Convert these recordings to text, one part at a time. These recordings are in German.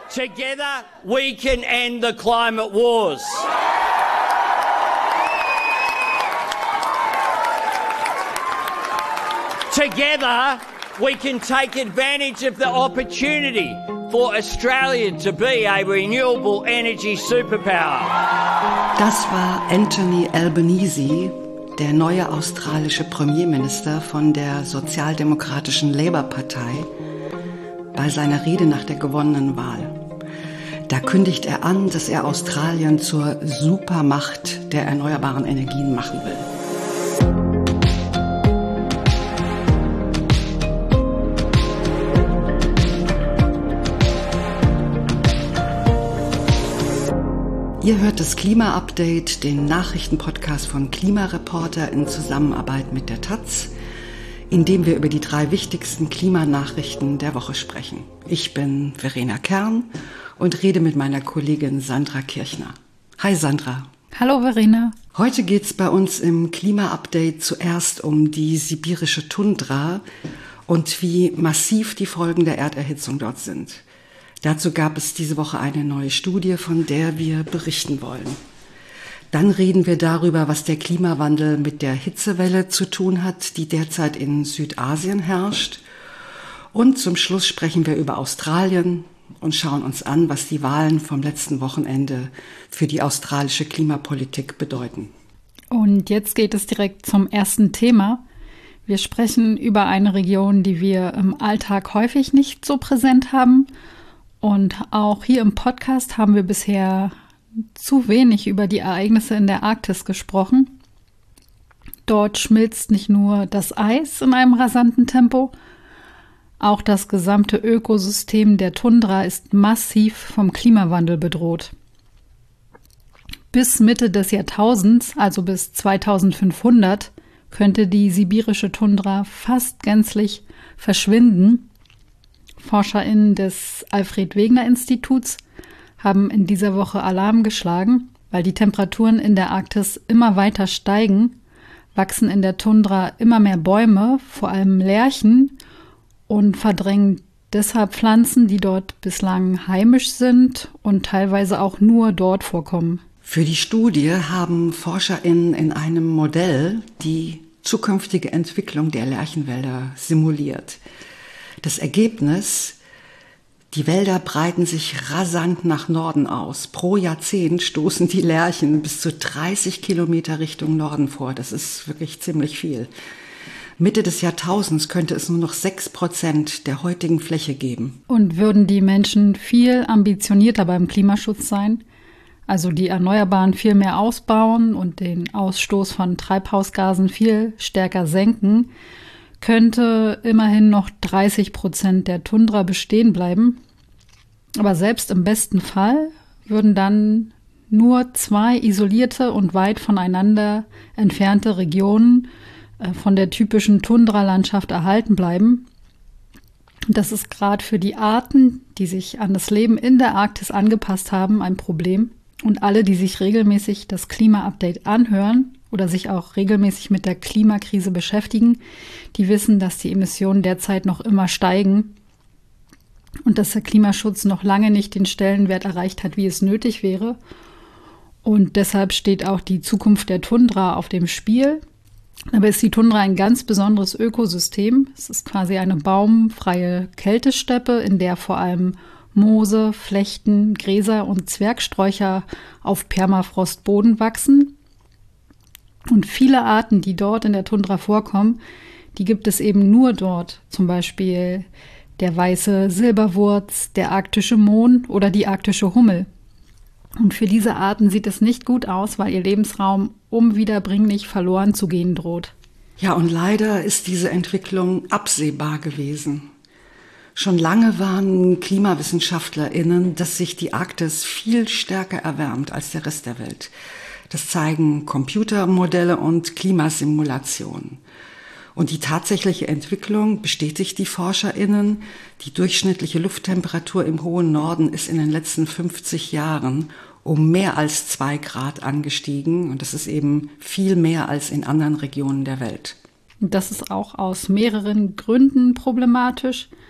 Together we can end the climate wars. Together we can take advantage of the opportunity for Australia to be a renewable energy superpower. Das war Anthony Albanese, der neue australische Premierminister von der sozialdemokratischen Labour-Partei, bei seiner Rede nach der gewonnenen Wahl. Da kündigt er an, dass er Australien zur Supermacht der erneuerbaren Energien machen will. Ihr hört das Klima-Update, den Nachrichtenpodcast von Klimareporter in Zusammenarbeit mit der taz, in dem wir über die 3 wichtigsten Klimanachrichten der Woche sprechen. Ich bin Verena Kern und rede mit meiner Kollegin Sandra Kirchner. Hi Sandra. Hallo Verena. Heute geht es bei uns im Klima-Update zuerst um die sibirische Tundra und wie massiv die Folgen der Erderhitzung dort sind. Dazu gab es diese Woche eine neue Studie, von der wir berichten wollen. Dann reden wir darüber, was der Klimawandel mit der Hitzewelle zu tun hat, die derzeit in Südasien herrscht. Und zum Schluss sprechen wir über Australien und schauen uns an, was die Wahlen vom letzten Wochenende für die australische Klimapolitik bedeuten. Und jetzt geht es direkt zum ersten Thema. Wir sprechen über eine Region, die wir im Alltag häufig nicht so präsent haben. Und auch hier im Podcast haben wir bisher zu wenig über die Ereignisse in der Arktis gesprochen. Dort schmilzt nicht nur das Eis in einem rasanten Tempo, auch das gesamte Ökosystem der Tundra ist massiv vom Klimawandel bedroht. Bis Mitte des Jahrtausends, also bis 2500, könnte die sibirische Tundra fast gänzlich verschwinden. ForscherInnen des Alfred-Wegener-Instituts haben in dieser Woche Alarm geschlagen, weil die Temperaturen in der Arktis immer weiter steigen, wachsen in der Tundra immer mehr Bäume, vor allem Lärchen, und verdrängen deshalb Pflanzen, die dort bislang heimisch sind und teilweise auch nur dort vorkommen. Für die Studie haben ForscherInnen in einem Modell die zukünftige Entwicklung der Lärchenwälder simuliert. Das Ergebnis: Die Wälder breiten sich rasant nach Norden aus. Pro Jahrzehnt stoßen die Lärchen bis zu 30 Kilometer Richtung Norden vor. Das ist wirklich ziemlich viel. Mitte des Jahrtausends könnte es nur noch 6% der heutigen Fläche geben. Und würden die Menschen viel ambitionierter beim Klimaschutz sein, also die Erneuerbaren viel mehr ausbauen und den Ausstoß von Treibhausgasen viel stärker senken, könnte immerhin noch 30% der Tundra bestehen bleiben. Aber selbst im besten Fall würden dann nur 2 isolierte und weit voneinander entfernte Regionen von der typischen Tundralandschaft erhalten bleiben. Das ist gerade für die Arten, die sich an das Leben in der Arktis angepasst haben, ein Problem. Und alle, die sich regelmäßig das Klima-Update anhören oder sich auch regelmäßig mit der Klimakrise beschäftigen, die wissen, dass die Emissionen derzeit noch immer steigen und dass der Klimaschutz noch lange nicht den Stellenwert erreicht hat, wie es nötig wäre. Und deshalb steht auch die Zukunft der Tundra auf dem Spiel. Dabei ist die Tundra ein ganz besonderes Ökosystem. Es ist quasi eine baumfreie Kältesteppe, in der vor allem Moose, Flechten, Gräser und Zwergsträucher auf Permafrostboden wachsen. Und viele Arten, die dort in der Tundra vorkommen, die gibt es eben nur dort. Zum Beispiel der weiße Silberwurz, der arktische Mohn oder die arktische Hummel. Und für diese Arten sieht es nicht gut aus, weil ihr Lebensraum unwiederbringlich verloren zu gehen droht. Ja, und leider ist diese Entwicklung absehbar gewesen. Schon lange warnen KlimawissenschaftlerInnen, dass sich die Arktis viel stärker erwärmt als der Rest der Welt. Das zeigen Computermodelle und Klimasimulationen. Und die tatsächliche Entwicklung bestätigt die ForscherInnen. Die durchschnittliche Lufttemperatur im hohen Norden ist in den letzten 50 Jahren um mehr als 2 Grad angestiegen. Und das ist eben viel mehr als in anderen Regionen der Welt. Das ist auch aus mehreren Gründen problematisch.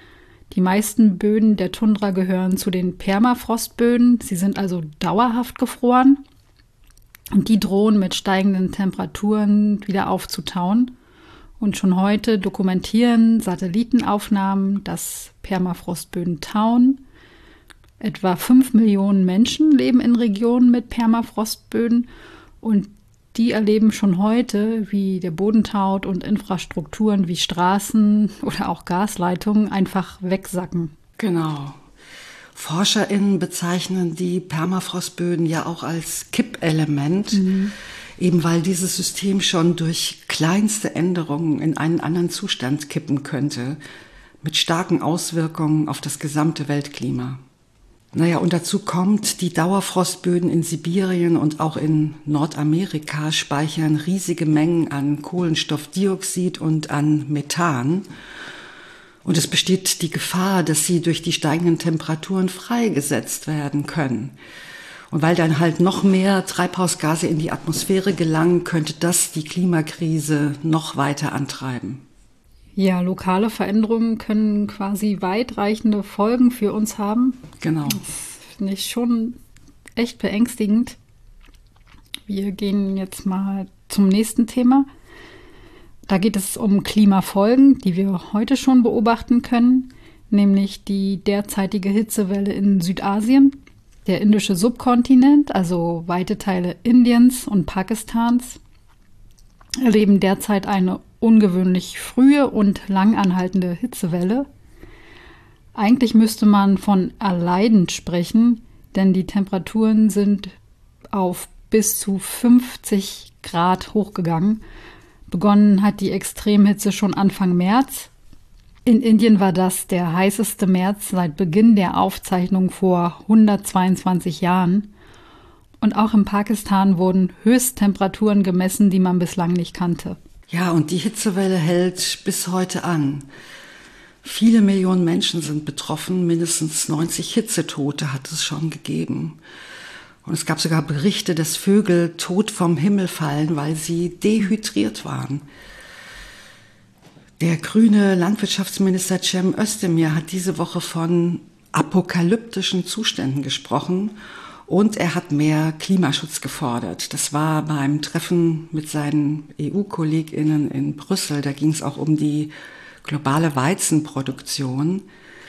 Die meisten Böden der Tundra gehören zu den Permafrostböden. Sie sind also dauerhaft gefroren und die drohen mit steigenden Temperaturen wieder aufzutauen. Und schon heute dokumentieren Satellitenaufnahmen, dass Permafrostböden tauen. Etwa 5 Millionen Menschen leben in Regionen mit Permafrostböden und die erleben schon heute, wie der Boden taut und Infrastrukturen wie Straßen oder auch Gasleitungen einfach wegsacken. Genau. ForscherInnen bezeichnen die Permafrostböden ja auch als Kippelement, eben weil dieses System schon durch kleinste Änderungen in einen anderen Zustand kippen könnte, mit starken Auswirkungen auf das gesamte Weltklima. Naja, und dazu kommt, die Dauerfrostböden in Sibirien und auch in Nordamerika speichern riesige Mengen an Kohlenstoffdioxid und an Methan. Und es besteht die Gefahr, dass sie durch die steigenden Temperaturen freigesetzt werden können. Und weil dann halt noch mehr Treibhausgase in die Atmosphäre gelangen, könnte das die Klimakrise noch weiter antreiben. Ja, lokale Veränderungen können quasi weitreichende Folgen für uns haben. Genau. Das finde ich schon echt beängstigend. Wir gehen jetzt mal zum nächsten Thema. Da geht es um Klimafolgen, die wir heute schon beobachten können, nämlich die derzeitige Hitzewelle in Südasien. Der indische Subkontinent, also weite Teile Indiens und Pakistans, erleben derzeit eine ungewöhnlich frühe und lang anhaltende Hitzewelle. Eigentlich müsste man von erleidend sprechen, denn die Temperaturen sind auf bis zu 50 Grad hochgegangen. Begonnen hat die Extremhitze schon Anfang März. In Indien war das der heißeste März seit Beginn der Aufzeichnung vor 122 Jahren. Und auch in Pakistan wurden Höchsttemperaturen gemessen, die man bislang nicht kannte. Ja, und die Hitzewelle hält bis heute an. Viele Millionen Menschen sind betroffen, mindestens 90 Hitzetote hat es schon gegeben. Und es gab sogar Berichte, dass Vögel tot vom Himmel fallen, weil sie dehydriert waren. Der grüne Landwirtschaftsminister Cem Özdemir hat diese Woche von apokalyptischen Zuständen gesprochen und er hat mehr Klimaschutz gefordert. Das war beim Treffen mit seinen EU-KollegInnen in Brüssel. Da ging es auch um die globale Weizenproduktion.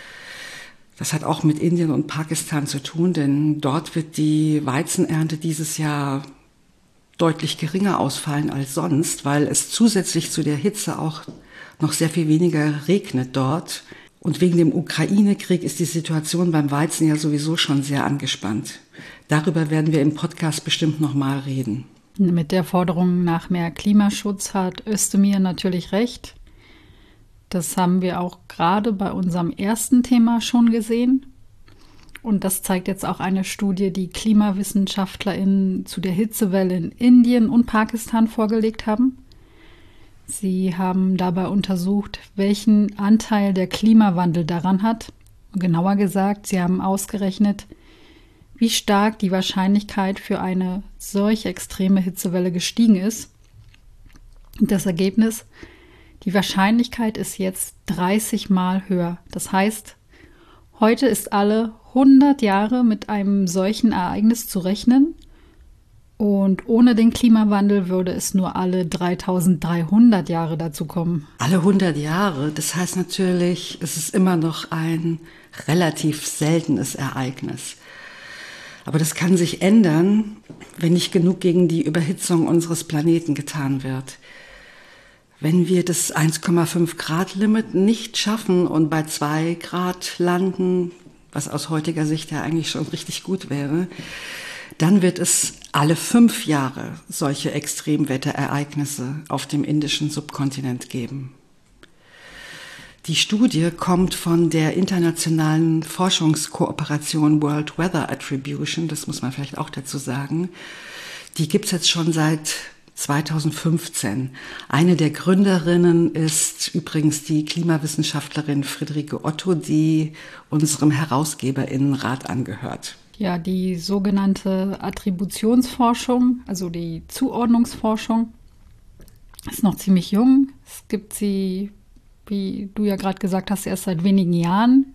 Das hat auch mit Indien und Pakistan zu tun, denn dort wird die Weizenernte dieses Jahr deutlich geringer ausfallen als sonst, weil es zusätzlich zu der Hitze auch noch sehr viel weniger regnet dort. Und wegen dem Ukraine-Krieg ist die Situation beim Weizen ja sowieso schon sehr angespannt. Darüber werden wir im Podcast bestimmt noch mal reden. Mit der Forderung nach mehr Klimaschutz hat Özdemir natürlich recht. Das haben wir auch gerade bei unserem ersten Thema schon gesehen. Und das zeigt jetzt auch eine Studie, die KlimawissenschaftlerInnen zu der Hitzewelle in Indien und Pakistan vorgelegt haben. Sie haben dabei untersucht, welchen Anteil der Klimawandel daran hat. Genauer gesagt, sie haben ausgerechnet, wie stark die Wahrscheinlichkeit für eine solch extreme Hitzewelle gestiegen ist. Und das Ergebnis: Die Wahrscheinlichkeit ist jetzt 30 Mal höher. Das heißt, heute ist alle 100 Jahre mit einem solchen Ereignis zu rechnen. Und ohne den Klimawandel würde es nur alle 3300 Jahre dazu kommen. Alle 100 Jahre, das heißt natürlich, es ist immer noch ein relativ seltenes Ereignis. Aber das kann sich ändern, wenn nicht genug gegen die Überhitzung unseres Planeten getan wird. Wenn wir das 1,5 Grad Limit nicht schaffen und bei 2 Grad landen, was aus heutiger Sicht ja eigentlich schon richtig gut wäre, dann wird es alle 5 Jahre solche Extremwetterereignisse auf dem indischen Subkontinent geben. Die Studie kommt von der internationalen Forschungskooperation World Weather Attribution, das muss man vielleicht auch dazu sagen. Die gibt es jetzt schon seit 2015. Eine der Gründerinnen ist übrigens die Klimawissenschaftlerin Friederike Otto, die unserem HerausgeberInnenrat angehört. Ja, die sogenannte Attributionsforschung, also die Zuordnungsforschung, ist noch ziemlich jung. Es gibt sie wie du ja gerade gesagt hast, erst seit wenigen Jahren.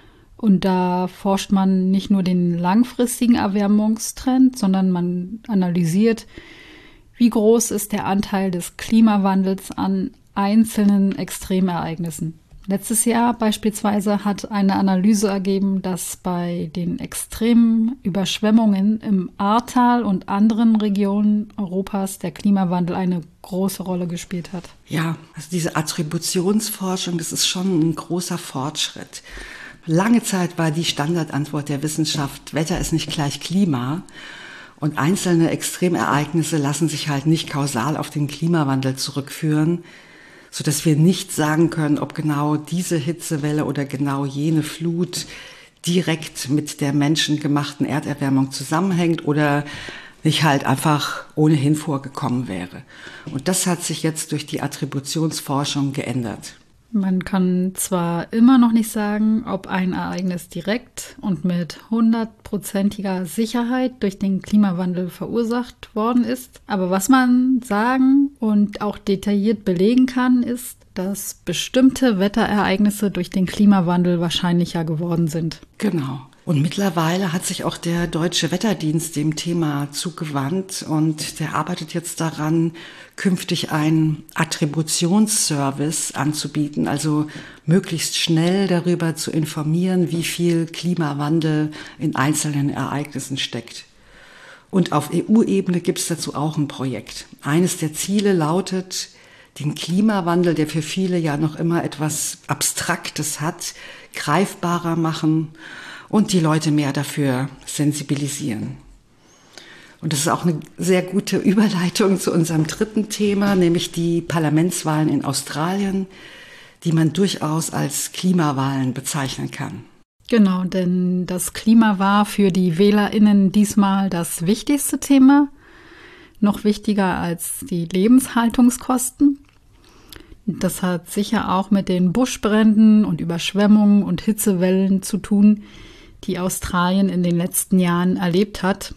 Und da forscht man nicht nur den langfristigen Erwärmungstrend, sondern man analysiert, wie groß ist der Anteil des Klimawandels an einzelnen Extremereignissen. Letztes Jahr beispielsweise hat eine Analyse ergeben, dass bei den extremen Überschwemmungen im Ahrtal und anderen Regionen Europas der Klimawandel eine große Rolle gespielt hat. Ja, also diese Attributionsforschung, das ist schon ein großer Fortschritt. Lange Zeit war die Standardantwort der Wissenschaft, Wetter ist nicht gleich Klima. Und einzelne Extremereignisse lassen sich halt nicht kausal auf den Klimawandel zurückführen, sodass wir nicht sagen können, ob genau diese Hitzewelle oder genau jene Flut direkt mit der menschengemachten Erderwärmung zusammenhängt oder nicht halt einfach ohnehin vorgekommen wäre. Und das hat sich jetzt durch die Attributionsforschung geändert. Man kann zwar immer noch nicht sagen, ob ein Ereignis direkt und mit 100%iger Sicherheit durch den Klimawandel verursacht worden ist, aber was man sagen und auch detailliert belegen kann, ist, dass bestimmte Wetterereignisse durch den Klimawandel wahrscheinlicher geworden sind. Genau. Und mittlerweile hat sich auch der Deutsche Wetterdienst dem Thema zugewandt und der arbeitet jetzt daran, künftig einen Attributionsservice anzubieten, also möglichst schnell darüber zu informieren, wie viel Klimawandel in einzelnen Ereignissen steckt. Und auf EU-Ebene gibt es dazu auch ein Projekt. Eines der Ziele lautet, den Klimawandel, der für viele ja noch immer etwas Abstraktes hat, greifbarer machen und die Leute mehr dafür sensibilisieren. Und das ist auch eine sehr gute Überleitung zu unserem dritten Thema, nämlich die Parlamentswahlen in Australien, die man durchaus als Klimawahlen bezeichnen kann. Genau, denn das Klima war für die WählerInnen diesmal das wichtigste Thema, noch wichtiger als die Lebenshaltungskosten. Das hat sicher auch mit den Buschbränden und Überschwemmungen und Hitzewellen zu tun, die Australien in den letzten Jahren erlebt hat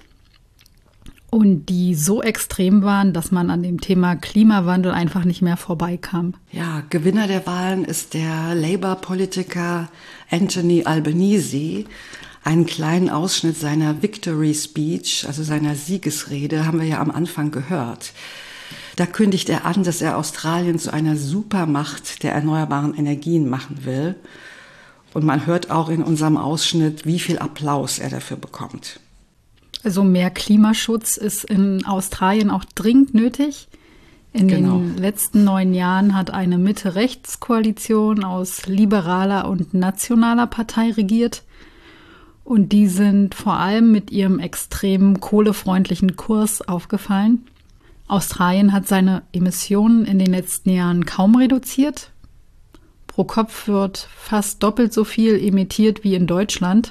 und die so extrem waren, dass man an dem Thema Klimawandel einfach nicht mehr vorbeikam. Ja, Gewinner der Wahlen ist der Labour-Politiker Anthony Albanese. Einen kleinen Ausschnitt seiner Victory Speech, also seiner Siegesrede, haben wir ja am Anfang gehört. Da kündigt er an, dass er Australien zu einer Supermacht der erneuerbaren Energien machen will. Und man hört auch in unserem Ausschnitt, wie viel Applaus er dafür bekommt. Also mehr Klimaschutz ist in Australien auch dringend nötig. In den letzten 9 Jahren hat eine Mitte-Rechts-Koalition aus liberaler und nationaler Partei regiert. Und die sind vor allem mit ihrem extremen kohlefreundlichen Kurs aufgefallen. Australien hat seine Emissionen in den letzten Jahren kaum reduziert. Pro Kopf wird fast doppelt so viel emittiert wie in Deutschland.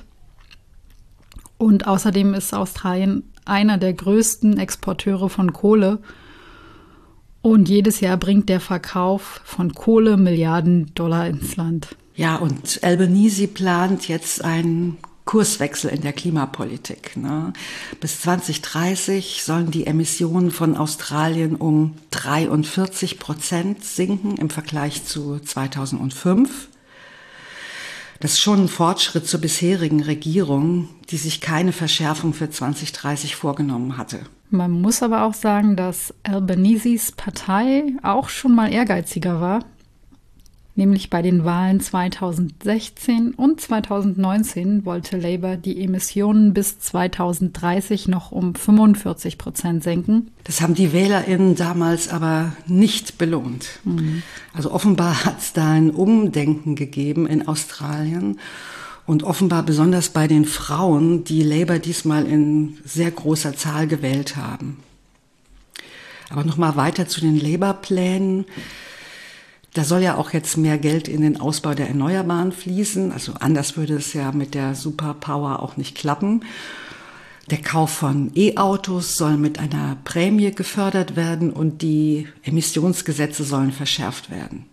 Und außerdem ist Australien einer der größten Exporteure von Kohle. Und jedes Jahr bringt der Verkauf von Kohle Milliarden Dollar ins Land. Ja, und Albanese plant jetzt einen Kurswechsel in der Klimapolitik. Bis 2030 sollen die Emissionen von Australien um 43% sinken im Vergleich zu 2005. Das ist schon ein Fortschritt zur bisherigen Regierung, die sich keine Verschärfung für 2030 vorgenommen hatte. Man muss aber auch sagen, dass Albaneses Partei auch schon mal ehrgeiziger war. Nämlich bei den Wahlen 2016 und 2019 wollte Labour die Emissionen bis 2030 noch um 45% senken. Das haben die WählerInnen damals aber nicht belohnt. Also offenbar hat es da ein Umdenken gegeben in Australien und offenbar besonders bei den Frauen, die Labour diesmal in sehr großer Zahl gewählt haben. Aber nochmal weiter zu den Labour-Plänen. Da soll ja auch jetzt mehr Geld in den Ausbau der Erneuerbaren fließen. Also anders würde es ja mit der Superpower auch nicht klappen. Der Kauf von E-Autos soll mit einer Prämie gefördert werden und die Emissionsgesetze sollen verschärft werden.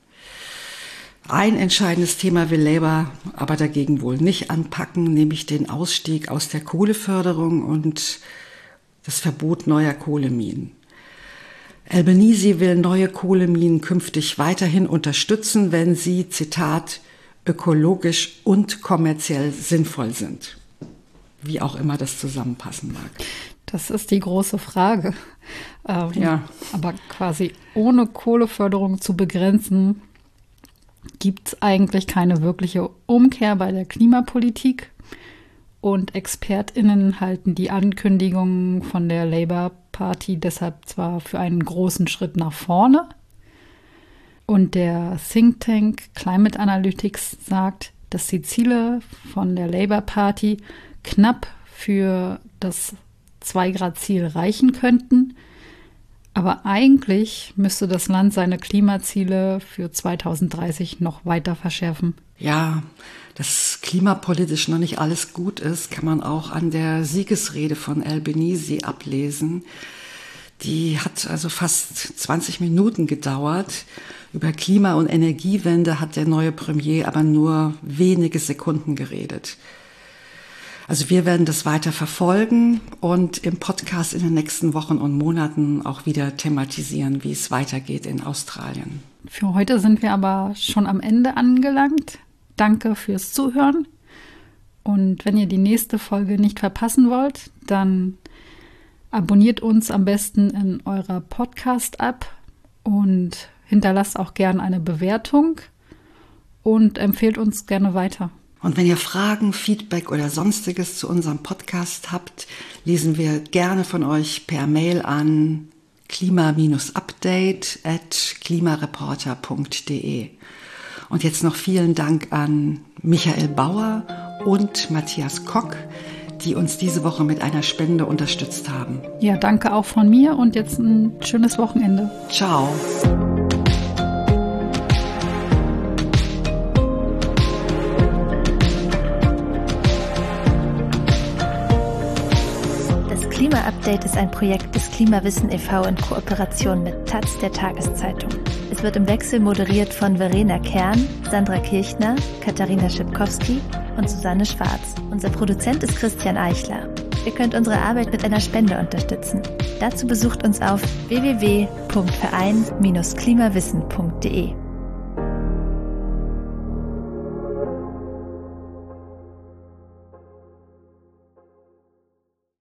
Ein entscheidendes Thema will Labour aber dagegen wohl nicht anpacken, nämlich den Ausstieg aus der Kohleförderung und das Verbot neuer Kohleminen. Albanese will neue Kohleminen künftig weiterhin unterstützen, wenn sie, Zitat, ökologisch und kommerziell sinnvoll sind. Wie auch immer das zusammenpassen mag. Das ist die große Frage. Ja. Aber quasi ohne Kohleförderung zu begrenzen, gibt es eigentlich keine wirkliche Umkehr bei der Klimapolitik. Und ExpertInnen halten die Ankündigungen von der Labour Party deshalb zwar für einen großen Schritt nach vorne. Und der Think Tank Climate Analytics sagt, dass die Ziele von der Labour Party knapp für das 2-Grad-Ziel reichen könnten. Aber eigentlich müsste das Land seine Klimaziele für 2030 noch weiter verschärfen. Ja, dass klimapolitisch noch nicht alles gut ist, kann man auch an der Siegesrede von Albanese ablesen. Die hat also fast 20 Minuten gedauert. Über Klima- und Energiewende hat der neue Premier aber nur wenige Sekunden geredet. Also wir werden das weiter verfolgen und im Podcast in den nächsten Wochen und Monaten auch wieder thematisieren, wie es weitergeht in Australien. Für heute sind wir aber schon am Ende angelangt. Danke fürs Zuhören. Und wenn ihr die nächste Folge nicht verpassen wollt, dann abonniert uns am besten in eurer Podcast-App und hinterlasst auch gerne eine Bewertung und empfehlt uns gerne weiter. Und wenn ihr Fragen, Feedback oder Sonstiges zu unserem Podcast habt, lesen wir gerne von euch per Mail an klima-update@klimareporter.de. Und jetzt noch vielen Dank an Michael Bauer und Matthias Kock, die uns diese Woche mit einer Spende unterstützt haben. Ja, danke auch von mir und jetzt ein schönes Wochenende. Ciao. Klima-Update ist ein Projekt des Klimawissen e.V. in Kooperation mit taz, der Tageszeitung. Es wird im Wechsel moderiert von Verena Kern, Sandra Kirchner, Katharina Schipkowski und Susanne Schwarz. Unser Produzent ist Christian Eichler. Ihr könnt unsere Arbeit mit einer Spende unterstützen. Dazu besucht uns auf www.verein-klimawissen.de.